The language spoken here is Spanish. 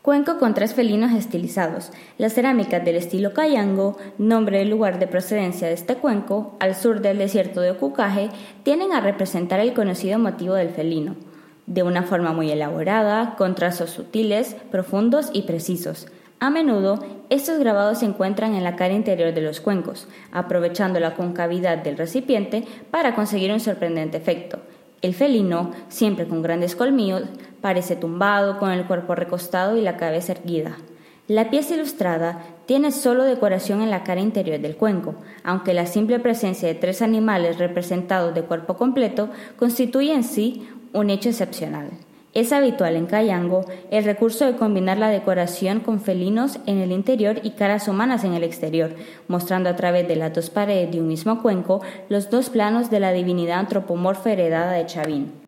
Cuenco con 3 felinos estilizados. Las cerámicas del estilo Cayango, nombre del lugar de procedencia de este cuenco, al sur del desierto de Ocucaje, tienden a representar el conocido motivo del felino, de una forma muy elaborada, con trazos sutiles, profundos y precisos. A menudo, estos grabados se encuentran en la cara interior de los cuencos, aprovechando la concavidad del recipiente para conseguir un sorprendente efecto. El felino, siempre con grandes colmillos, parece tumbado, con el cuerpo recostado y la cabeza erguida. La pieza ilustrada tiene solo decoración en la cara interior del cuenco, aunque la simple presencia de 3 animales representados de cuerpo completo constituye en sí un hecho excepcional. Es habitual en Cayango el recurso de combinar la decoración con felinos en el interior y caras humanas en el exterior, mostrando a través de las 2 paredes de un mismo cuenco los 2 planos de la divinidad antropomorfa heredada de Chavín.